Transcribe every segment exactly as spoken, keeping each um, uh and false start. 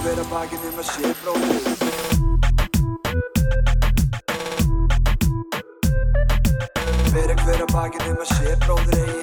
hver að bakið nema sé bróðir Bera hver að bakið nema sé bróðir eigi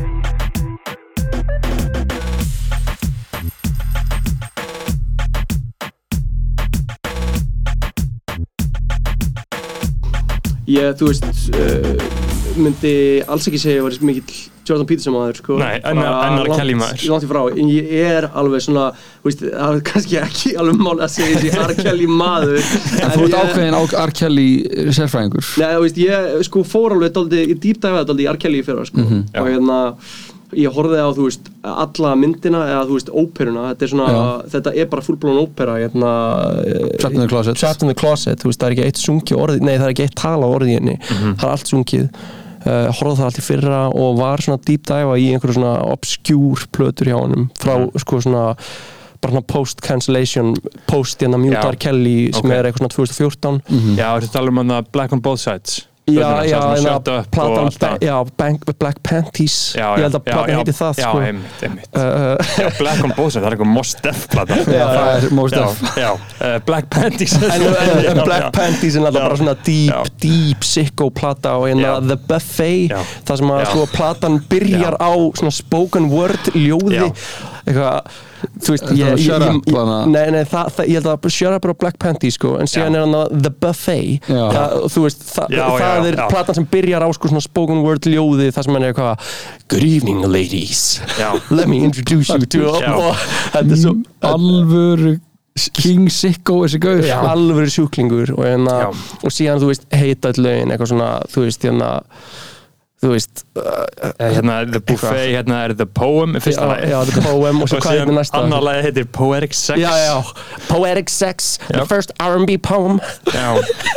Ég, þú veist, uh, myndi alls ekki segja að ég var mikill Jordan Peterson maður, sko. Nei, en R. Kelly maður. Langt í frá, en ég er alveg svona, þú veist, það er kannski ekki alveg máli að segja þessi R. Kelly maður. En þú ert ákveðin á R. Kelly sérfræðingur? Nei, þú veist, ég sko fór alveg dálítið, ég dýpdæfaði dálítið í R. Kelly í fyrra, sko. Mhm. Og hérna, ég horfði á, þú veist, alla myndina eða, þú veist, óperuna. Þetta er svona, Já. þetta er bara fullblón ópera, hérna. Trapped in the Closet. Trapped in the Closet, þú veist, það er ekki eitt sungið orðið, nei, það er ekki eitt tala orðið í henni. Mhm. Það er allt sungið. Uh, horfði það allt í fyrra og var svona deep dive í einhverju svona obscure plötur hjá honum frá mm. sko svona bara svona post cancellation post hérna Mute R. Kelly sem okay. er eitthvað svona tvö þúsund og fjórtán mm-hmm. Já, þetta talar um hana Black on Both Sides Já, já, Shut Up platan, og allt já, Bank, Black Panties já, ég held að já, platan já, heiti það já, sko. einmitt, einmitt uh, já, Black on Both Sides, það er eitthvað Mos Def plata Já, það er Mos Def Já, já uh, Black Panties en, en, en Black já, Panties er náttúrulega bara svona deep, já. deep sicko plata og hérna The Buffet já. það sem að sko platan byrjar já. á svona spoken word ljóði eitthvað þú veist, ég, ég, Shut ég, Up ég, nei, nei, það, það, ég held að Shut Up er á Black Panties sko, en síðan er hann að The Buffet það, þú veist, það, já, það já, er já. platan sem byrjar á sko svona spoken word ljóði, það sem hann er eitthvað Good evening ladies já. Let me introduce you to og þetta er svo alvöru King Sicko þessi gaur já, alvöru sjúklingur og, hérna, og síðan, þú veist, heita all lögin eitthvað svona, þú veist, hérna þú veist uh, hérna er The Buffet, hérna er The Poem fyrsta já, já, The Poem og svo hvað er næsta annar lagi heitir Poetic Sex já, já, Poetic Sex já. The first R and B poem já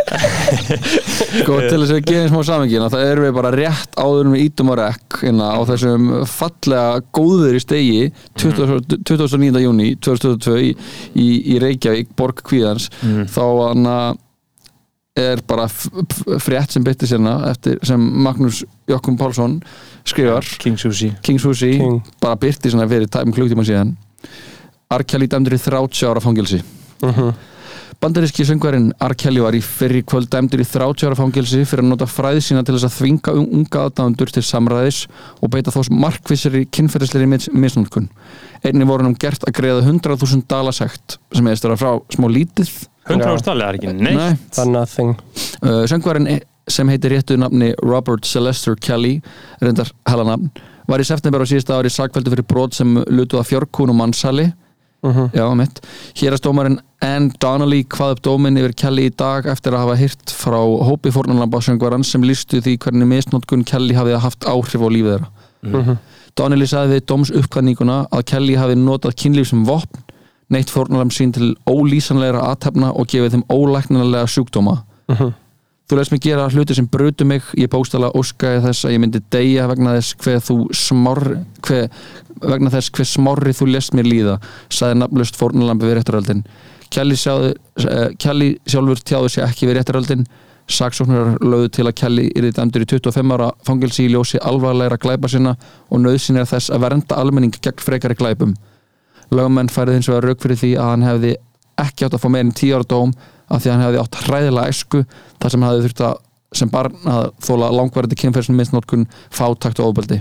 sko til þess að gefa smá samengina það erum við bara rétt áður með ítum á rekk hérna, á þessum fallega góður í stegi tuttugasta og níunda júní tvö þúsund og tvö í, í, í Reykjavík, Borg Kvíðans mm. þá hana er bara frétt sem byrti sérna eftir sem Magnús Jokum Pálsson skrifar King Susi, King Susi King. bara byrti svona fyrir tæm klukktíma síðan R. Kelly dæmdur í þrjátíu ára fangelsi uh-huh. Bandaríski söngvarinn R. Kelly var í fyrri kvöld dæmdur í þrjátíu ára fangelsi fyrir að nota fræði sína til þess að þvinga unga aðdáendur til samræðis og beita þó markvissari kynferðislegri mis- misnotkun. Einnig voru hann gert að greiða hundrað þúsund dala sekt sem eða störa frá smá lítið hundrað ára stali, það er ekki neitt Nei. það er nothing uh, söngvarinn sem heitir réttu nafni Robert Sylvester Kelly reyndar hella nafn var í september á síðasta ári sakfelldur fyrir brot sem lutu að fjárkún og mannsali uh-huh. já, mitt hérastómarinn Ann Donnelly kvað upp dóminn yfir Kelly í dag eftir að hafa heyrt frá hópi fórnarlamba söngvarans sem lýstu því hvernig misnotkun Kelly hafði haft áhrif á lífið þeirra uh-huh. Donnelly sagði við dómsuppkvæðninguna að Kelly hafi notað kynlíf sem vopn neitt fórnarlamb sín til ólýsanlegra athafna og gefið þeim ólæknanlega sjúkdóma uh-huh. Þú leist mig gera hluti sem brutu mig ég bókstaflega óskaði þess að ég myndi deyja vegna þess hve þú smárri hve, vegna þess hve smárri þú lést mér líða sagði nafnlaust fórnarlambi við réttarhöldin Kelly, sjáðu, uh, Kelly sjálfur tjáði sig ekki við réttarhöldin saksóknarar lögðu til að Kelly yrði dæmdur í tuttugu og fimm ára fangelsi í ljósi alvarlegra glæpa sinna og nauðsynjar þess að vernda almenning gegn frekari glæpum lögmenn færið hins vegar rök fyrir því að hann hefði ekki átt að fá meir en tíu ára dóm af því að hann hefði átt hræðilega æsku þar sem hann hefði þurft að sem barn að þóla langvarandi kynferðislega misnotkun fátækt og ofbeldi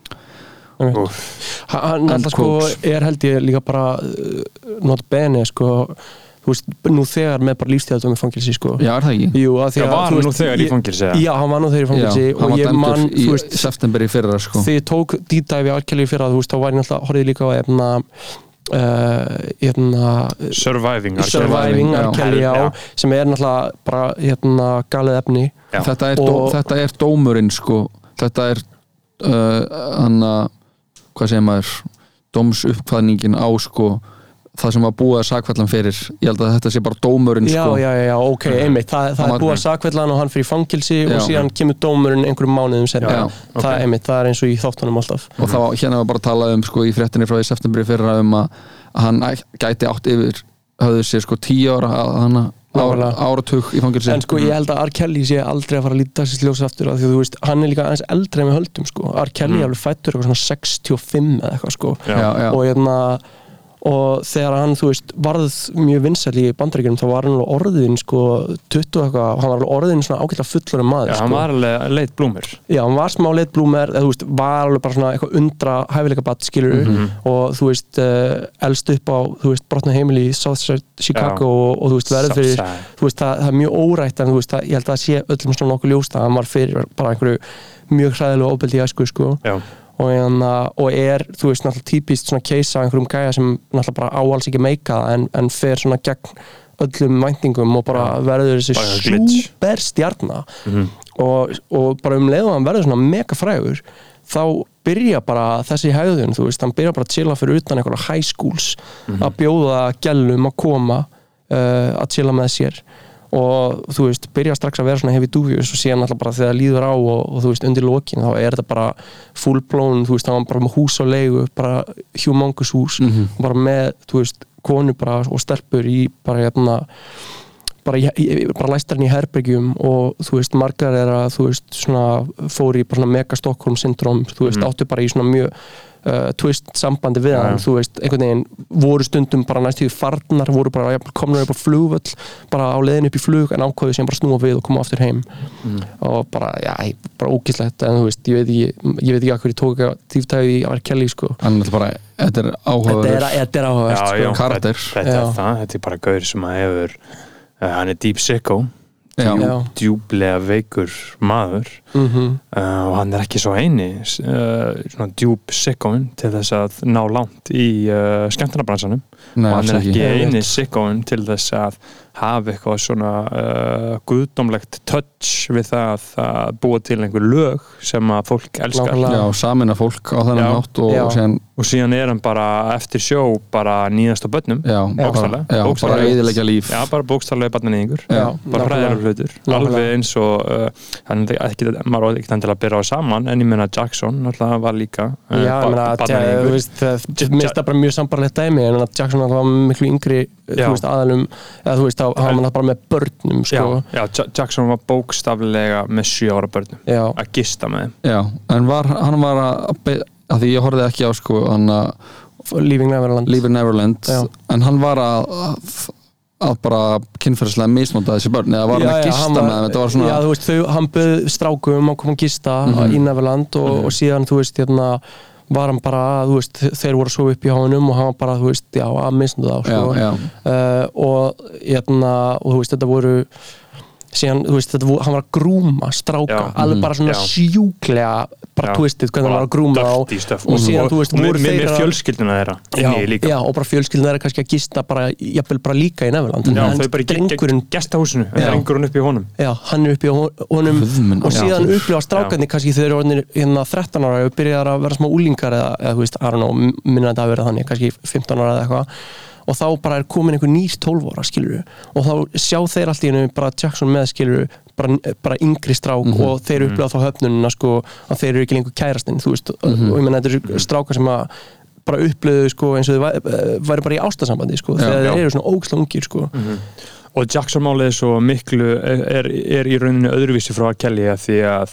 hann alltaf sko er held ég líka bara uh, not bene sko þú veist, nú þegar með bara lífstíðardóm í fangelsi sko. Já, er það ekki? Jú, að því Já, að var hann nú þegar í fangelsi? Já, hann var nú þegar í fangelsi Já, hann og var ég man, dæmdur í þú veist, september í fyrra sko. þegar ég tók dýdæfi R. Kelly í fyrra, þú veist, þá var ég alltaf horfið líka á efna uh, efna Surviving R. Surviving R. Kelly, já, já, sem er náttúrulega bara hérna galið efni. Þetta er, og, dó, þetta er dómurinn sko. Þetta er uh, hann að hvað segir maður dómsuppkvaðningin á sko það sem var búið að sakfellan fyrir ég held að þetta sé bara dómurinn já, sko. já, já, ok, einmitt það, það er búið að sakfellan og hann fyrir fangilsi já. Og síðan kemur dómurinn einhverjum mánuðum senna það, okay. einmitt, það er eins og í þáttunum alltaf og þá hérna var bara að tala um sko, í fréttinni frá í septemberi fyrra um að, að hann gæti átt yfir höfðu sér sko tíu ára að hann áratug í fangilsi en sko ég held að R. Kelly sé aldrei að fara að líta þessi ljós aftur af því að þú veist, hann er líka aðeins eldri en við höldum sko, R. Kelly mm. er alveg fættur eitthvað svona sextíu og fimm eða eitthvað sko já, já. og hérna og þegar hann, þú veist, varð mjög vinsæll í Bandaríkjunum, þá var hann alveg orðin sko, tuttugu eitthvað, hann var alveg orðin svona ágætlega fullorðinn maður. Já, sko. hann var alveg late bloomer. Já, hann var smá late bloomer, eða þú veist, var alveg bara svona eitthvað undra hæfileikabarn, skilur Mhm. og þú veist, uh, elst upp á, þú veist, brotna heimili í South Chicago og, og þú veist, verður fyrir, Southside. þú veist, það, það er mjög órætt en þú veist, það, ég held að það sé öllum svona nokkuð ljóst að hann var fyrir bara einhverju mjög hræðilegu ofbeldi í æsku, sko. Já. Og, hérna, og er, þú veist, náttúrulega típist svona case af einhverjum gæja sem náttúrulega bara áalls ekki meika það en, en fer svona gegn öllum væntingum og bara Já. verður þessi Bara glitch. super stjarna Mhm. og, og bara um leið og hann verður svona mega frægur þá byrja bara þessi hegðun, þú veist, hann byrja bara að chilla fyrir utan einhverja high schools að bjóða gælum að koma uh, að chilla með sér og þú veist, byrja strax að vera svona heavy dubious og síðan alltaf bara þegar það líður á og, og þú veist, undir lokin þá er þetta bara full blown, þú veist, hann var bara með hús á leigu, bara humongous hús Mhm. og bara með, þú veist, konu bara og stelpur í bara hérna bara, í, í, bara læstar hann í herbergjum og þú veist, margar er að þú veist, svona fór í bara svona mega Stockholm syndrom, þú veist, Mhm. áttu bara í svona mjög uh, twist sambandi við Já, hann, já. þú veist, einhvern veginn voru stundum bara næstu því farnar, voru bara jafnvel komnar upp á flugvöll, bara á leiðin upp í flug en ákvæðu sem bara snúa við og koma aftur heim Mhm. og bara, já, bara ógislegt en þú veist, ég veit ekki, ég veit ekki að hverju tók að tíftæði í R. Kelly, sko hann er bara, þetta er þetta er, áhugaverður þetta er áhugavert, Já, sko já, karakter. þetta, þetta Já. er það, þetta er bara gaur sem að hefur uh, hann er deep sicko Já. Já. djúplega veikur maður Mhm. uh, og hann er ekki svo eini uh, svona djúp sikkóin til þess að ná langt í uh, skemmtunarbransanum Nei, og hann er alls ekki Einmitt. eini sikkóin til þess að hafa eitthvað svona uh, guðdómlegt touch við það að búa til einhver lög sem að fólk elskar Nákvæmlega. Já, samina fólk á þennan Já. hátt og, Já. og síðan, og síðan er hann bara eftir sjó bara nýðast á börnum já, bara, Bókstaflega. já, bara Bókstaflega. eyðilegja líf. Já, bara bókstaflega barnanýðingur Já. bara nákvæmlega. hræðilegur hlutur Nákvæmlega. alveg eins og uh, hann er ekki, maður á ekki endilega að byrja á saman en ég meina Jackson náttúrulega var líka uh, Já, ég meina, ba- ja, þú barnaníðingur. veist, það mista bara mjög sambarlegt dæmi, en að Jackson alltaf var miklu yngri, Já. þú veist, aðalum, eða þú veist, þá hann var bara með börnum, já, sko. já, Ja- Jackson var bókstaflega með sjö ára börnum Já, að gista með þeim Já, en var, hann var að, be- að því ég horfði ekki á sko, hann að Leaving Neverland. Leave Neverland, Já. en hann var að, að, að bara kynferðislega misnóta þessi börn, eða var hann að gista hann með þeim, þetta var svona Já, þú veist, þau, hann bauð strákum að koma að gista Mhm. í Neverland og, og síðan, þú veist, hérna, var hann bara, þú veist, þeir voru að sofa upp í honum og hann var bara, þú veist, já, að misnum það, já, sko. já, Uh, og, hérna, og þú veist, þetta voru síðan, þú veist, þetta voru, hann var að grúma stráka, Já. alveg Mhm. bara svona Já. sjúklega bara Já. twistið hvernig hann var að grúma á dirty stuff. og síðan, þú veist, og með, voru með, þeir með að- fjölskylduna þeirra já, inni líka já, og bara fjölskyldin er kannski að gista bara, jafnvel bara líka í Neverland Já, en þau bara í drengurinn, gestahúsinu Já. drengurinn upp í honum já, hann er uppi á hon- honum Guð minn og almáttugur. síðan upplifa strákarnir kannski þegar þeir eru orðnir hérna þrettán ára og byrjar að vera smá úlingar eða, eða þú veist, I don't know, minna þetta að vera þannig kannski fimmtán ára eða eitthvað og þá bara er komin einhver nýr tólf ára, skilur og þá sjá þeir allt í hennu bara Jackson með, skilur bara, bara yngri strák Mhm. og þeir upplifa þá höfnunina, sko, að þeir eru ekki lengur kærastinn, þú veist, Mhm. og ég menna þetta eru strákar sem að bara upplöðu, sko, eins og þau væ- væri bara í ástasambandi, sko, Já, þegar já. þeir eru svona ógislega ungir, sko og Jackson málið er svo miklu er, er í rauninni öðruvísi frá R. Kelly að því að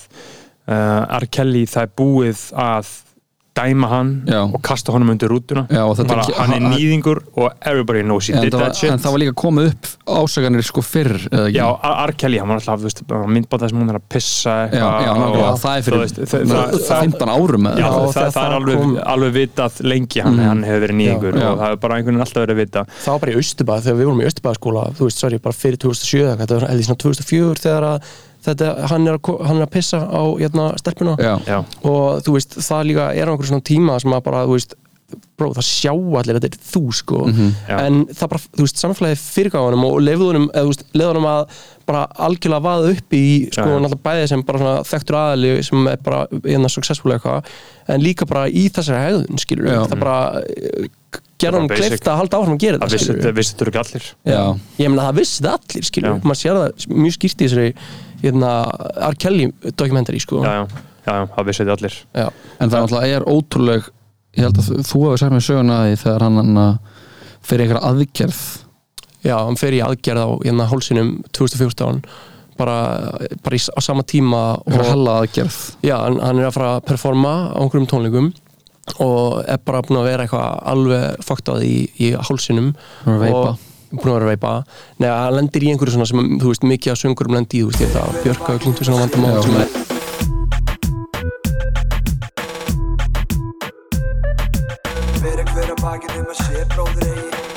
uh, R. Kelly það er búið að dæma hann Já. og kasta honum undir rútuna Já, og þetta bara, ekki- hann er hann- nýðingur og everybody knows he en, did það var, that shit en það var líka komið upp ásaganir sko fyrr, eða ekki? Já, R. R. Kelly, hann var alltaf, þú veist, myndbátt þess að hún er að pissa já, eitthvað já, nákvæmlega, og- það er þú fyrir veist, það- það- það- fimmtán árum eða Já, Já, það, þegar það, það er það alveg, kom- alveg vitað lengi hann, Mhm. hann hefur verið nýðingur Já, já. og það er bara einhvern veginn alltaf verið vitað það var bara í Austurbæð, þegar við vorum í Austurbæðaskóla þú veist, sorry, bara fyrir tvö þúsund og sjö eða eitthvað, þetta var eða svona tvö þúsund og fjögur þegar að þetta, hann, er að, ko- hann er að pissa á hérna, stelpuna Já, Já, og þú veist, það líka er á einhverjum svona tíma sem að bara, þú veist, bro, það sjá allir þetta er þú, sko Mhm. Já. en það bara, þú veist, samfélagið fyrirgáðunum og leifðunum, eða þú veist, leifðunum að bara algjörlega vaða upp í, sko, Já, já. náttúrulega bæði sem bara svona þekktur aðali sem er bara, hérna, successful eitthvað en líka bara í þessari hegðun, skilur Já. það bara uh, gerða hann bara basic. kleift að halda áfram að gera það þetta, vissi skilurðu. þetta vissi þetta ekki allir Já. ég meina það vissi það allir, skilur Já. maður sér það mjög skýrt í þessari hérna, R. Kelly dokumentari, sko Já, já, já, já, það vissi þetta allir Já. en það náttúrulega er ótrúleg ég held að þú- þú hefur sagt mér söguna að því þegar hann, hann fyrir einhverja aðgerð Já, hann fer í aðgerð á hérna hálsinum tvö þúsund og fjórtán bara, bara í, á sama tíma einhverja og hella aðgerð já, hann, hann er að fara að performa á einhverjum tónleikum og er bara búin að vera eitthvað alveg foktað í, í hálsinum veipa. og búin að vera að veipa Nei, hann lendir í einhverju svona sem, þú veist, mikið að söngurum lendi í, þú veist, þetta Björk hafi glímt við svona vandamál sem er Fyrir hver að bakið um að sé bróðir eigi